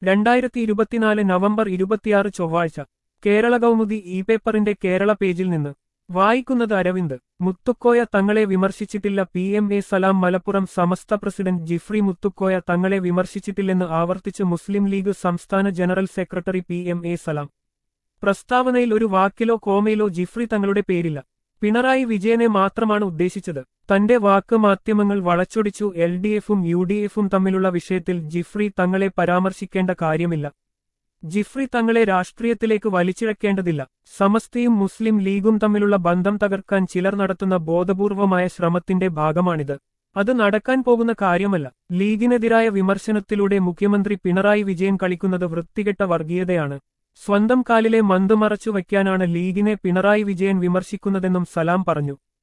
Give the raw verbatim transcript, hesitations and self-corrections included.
രണ്ടായിരത്തി ഇരുപത്തിനാല് നവംബർ ഇരുപത്തിയാറ് ചൊവ്വാഴ്ച കേരള കൗമുദി ഇ പേപ്പറിന്റെ കേരള പേജിൽ നിന്ന് വായിക്കുന്നത് അരവിന്ദ്. മുത്തുക്കോയ തങ്ങളെ വിമർശിച്ചിട്ടില്ല. P M A Salam. Malappuram Samastha president Jifri Muthukoya തങ്ങളെ വിമർശിച്ചിട്ടില്ലെന്ന് ആവർത്തിച്ച് മുസ്ലിം ലീഗ് സംസ്ഥാന general secretary P M A Salam. പ്രസ്താവനയിൽ ഒരു വാക്കിലോ കോമയിലോ ജിഫ്രി തങ്ങളുടെ പേരില്ല. പിണറായി വിജയനെ മാത്രമാണ് ഉദ്ദേശിച്ചത്. തന്റെ വാക്ക് മാധ്യമങ്ങൾ വളച്ചൊടിച്ചു. എൽ ഡി എഫും യു ഡി എഫും തമ്മിലുള്ള വിഷയത്തിൽ ജിഫ്രി തങ്ങളെ പരാമർശിക്കേണ്ട കാര്യമില്ല. ജിഫ്രി തങ്ങളെ രാഷ്ട്രീയത്തിലേക്ക് വലിച്ചിഴക്കേണ്ടതില്ല. സമസ്തയും മുസ്ലിം ലീഗും തമ്മിലുള്ള ബന്ധം തകർക്കാൻ ചിലർ നടത്തുന്ന ബോധപൂർവമായ ശ്രമത്തിന്റെ ഭാഗമാണിത്. അത് നടക്കാൻ പോകുന്ന കാര്യമല്ല. ലീഗിനെതിരായ വിമർശനത്തിലൂടെ മുഖ്യമന്ത്രി പിണറായി വിജയൻ കളിക്കുന്നത് വൃത്തികെട്ട വർഗീയതയാണ്. സ്വന്തം കാലിലെ മന്ത് മറച്ചു വയ്ക്കാനാണ് ലീഗിനെ പിണറായി വിജയൻ വിമർശിക്കുന്നതെന്നും സലാം പറഞ്ഞു.